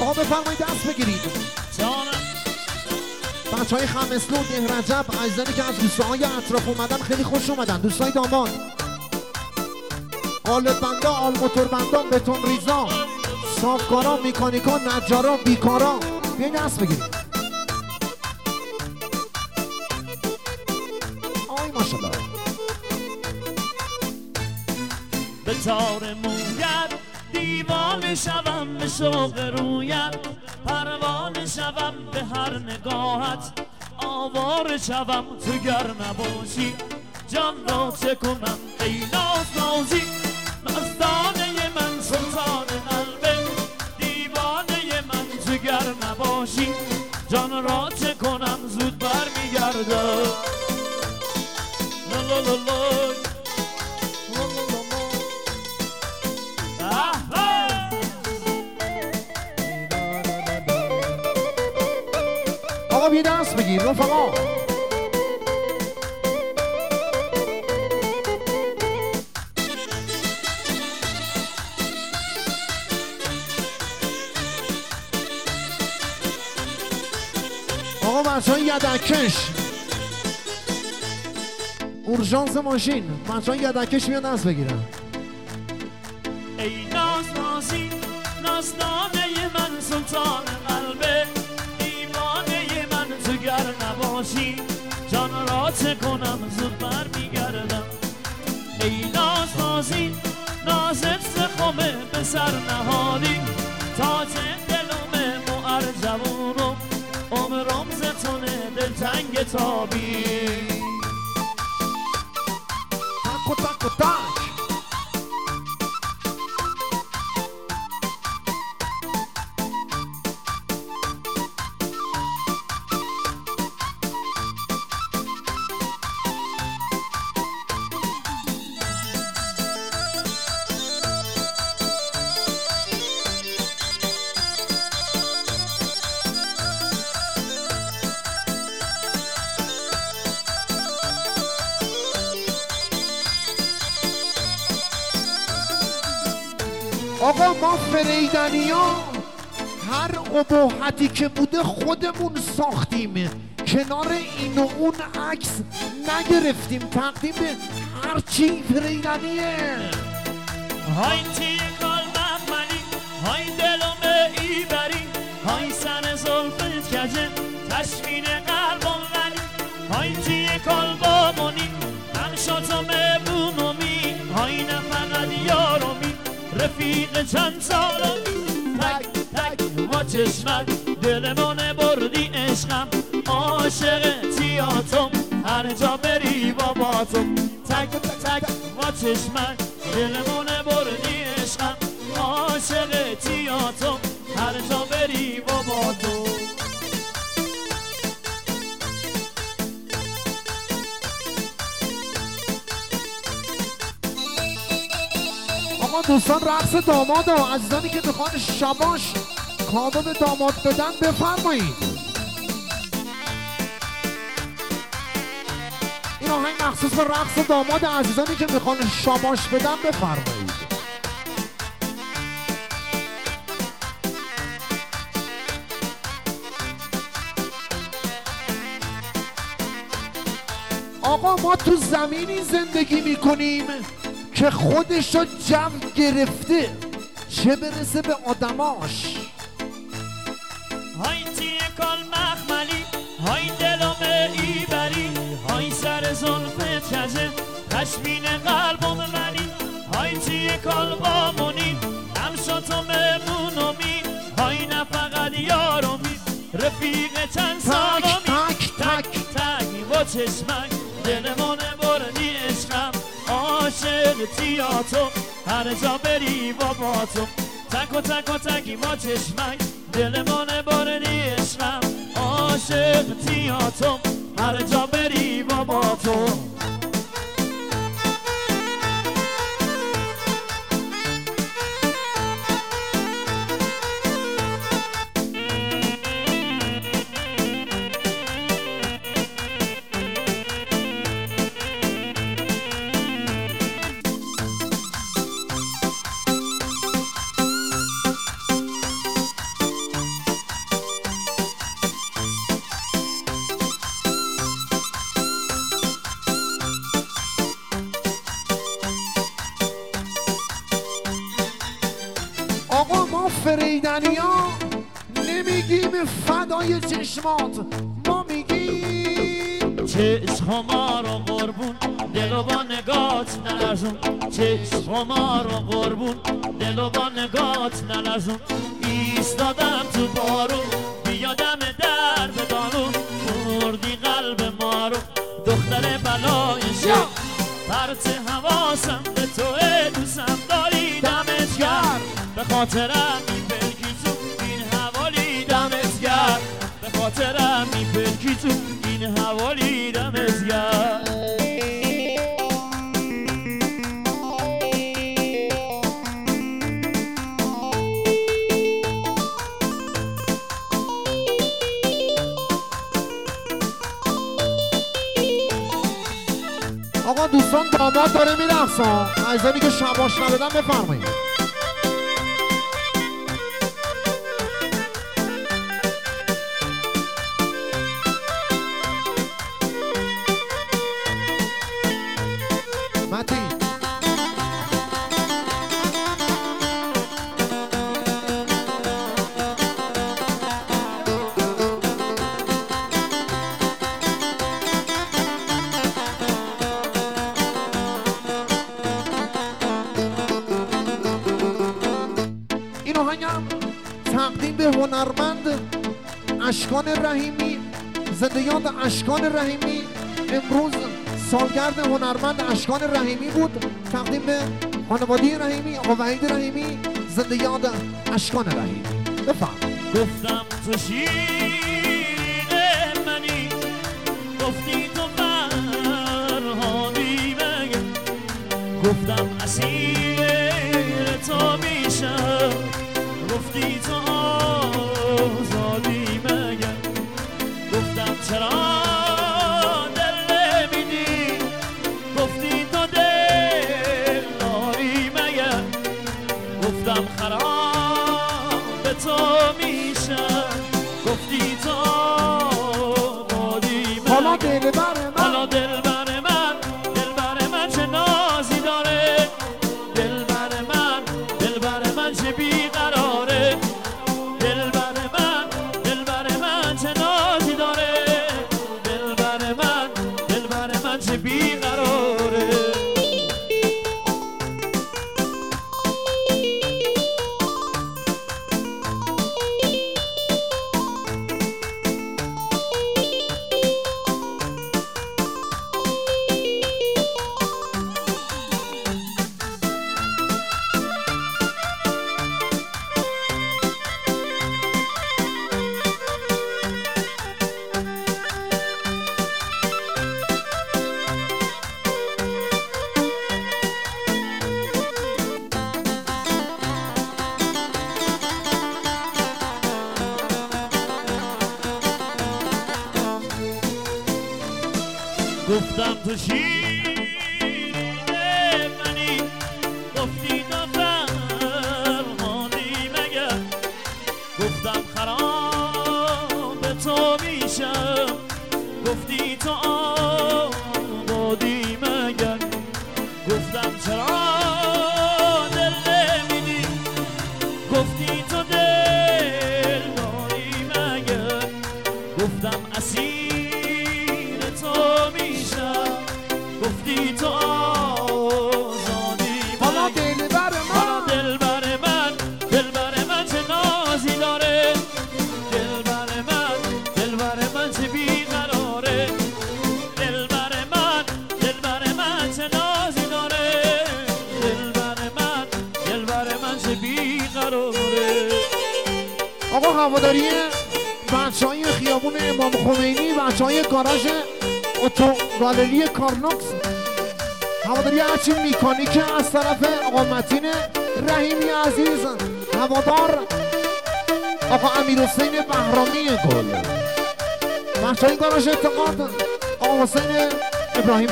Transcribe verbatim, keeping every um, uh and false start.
آقا بفرمایید دست بگیرید. بچه های خمسلو، ده رجب، عزیزانی که از روستاهای اطراف اومدن خیلی خوش اومدن. دوستای داماد، قالب بندا، آل موتور بندا، بتون ریزا، صافکارا، میکانیکا، نجارا، بیکارا، بیاین دست بگیرید. آی ماشاءالله. به تار مویت دیوانه شوم، به شوق رویت پروانه شوم، به هر نگاهت آواره شوم. تو گر نباشی جان را چه کنم ای ناز نازی، مستانه من سلطان قلبه، دیوانه من. تو گر نباشی جان را چه کنم زود برمیگرده. لا لا لا لا. آقا بیا دست بگیر رفقا. آقا بچه های یدکش، اورژانس ماشین، بچه های یدکش میان دست بگیرن. ای ناز نازی نازدانه من سلطان قلبه، دیوانه من. تو گر نباشی جان را چه کنم زود برمیگردم. ای ناز نازی نازت زخمه به سر نهادی، تاج دلم معرجبونم عمرم زتونه دلتنگ تابی. تک و تک و تک. آقا ما فریدنی ها هر اباحتی که بوده خودمون ساختیم، کنار این و اون عکس نگرفتیم، تقدیم به هرچی فریدنیه. های تی کال مخملی، های دلم ایبری، های سر زلفت کجه تشمین قلبم غنی، های تی کال بامونی من شاتم بونمی، های نفقد یارمی رفیق چند سالمی. تک تک با چشمت دلمونه بردی عشقم، عاشق تیاتم هر جا بری باباتم. تک تک با چشمت دلمونه بردی عشقم، عاشق تیاتم هر جا بری باباتم. آقا دوستان رقص داماد ها، عزیزانی که میخوان شباش کادو به داماد بدن بفرمایید. این آهنگ مخصوص به رقص داماد، عزیزانی که میخوان شباش بدن بفرمایید. آقا ما تو زمینی زندگی میکنیم که خودشو جو گرفته، چه برسه به آدماش. های تی کال مخملی، های دلم ایبری، های سر زلفت کجه تشمین قلبم غنی، های تی کال بامونی هم شاتم بونمی، های نفقد یارمی رفیق چند سالمی. تک تک تک با چشمک دلمونه بردی عشقم، عاشق تیاتم هر جا بری باباتم. تک و تک و تکی با چشمک دلمونه بردی عشقم، عاشق تیاتم هر جا بری باباتم. ما فریدنیا نمیگیم فدای چشمات، ما میگیم چشم ما رو قربون دل و با نگات نلرزون، چشم ما رو قربون دل و با نگات نلرزون. ایستادم تو بارون بیادم در به دانون، مردی قلب ما رو دختر بلای شد. پرت حواسم به توه دوستم داری دمت گرم، به خاطرم میپلکی تو این حوالی دمت گرم، به خاطرم میپلکی تو این حوالی دمت گرم. آقا دوستان داماد داره میرقصه، عزیزانی که شباش ندادن بفرمایید. متین تقدیم به هنرمند اشکان رحیمی، زنده یاد اشکان رحیمی. امروز سالگرد هنرمند اشکان رحیمی بود. تقدیم به خانواده رحیمی، آقا وحید رحیمی، زنده یاد اشکان رحیمی. بفهم. گفتم تو شیر منی، گفتی تو فرهادی مگه، گفتم اسیر تو میشم، گفتی تو آزادی مگر، گفتم چرا دل نمیدی، گفتی تو دل داری مگر، گفتم خراب به تو میشم، گفتی تو آبادی مگر. حالا دل بر من، حالا دل بر من، دل بر من چه نازی داره، دل بر من، دل بر من چه بیقراره، دل بر من، دل بر من چه نازی داره، دل بر من، دل بر من چه بیقراره. گفتم تو شیر منی، گفتی تو فرهادی مگر، گفتم خراب به تو میشم، گفتی تو آبادی مگر، گفتم چرا دل نمیدی، گفتی تو دل داری مگر، گفتم اسیر تو میشم، گفتی تو آزادی مگر. حالا دل بر من، حالا دل بر من، دل بر من چه نازی داره، دل بر من، دل بر من چه بیقراره، دل بر من، دل بر من چه نازی داره، دل بر من، دل بر من چه بیقراره. آقا هواداری بچه های خیابون امام خمینی، بچه های گاراژ اتو گالری کارنوکس، هواداری هرچی میکانیک از طرف آقا متین رحیمی عزیز، هوادار آقا امیر حسین بهرامی گل، بچه های گاراژ اعتقاد آقا حسین ابراهیم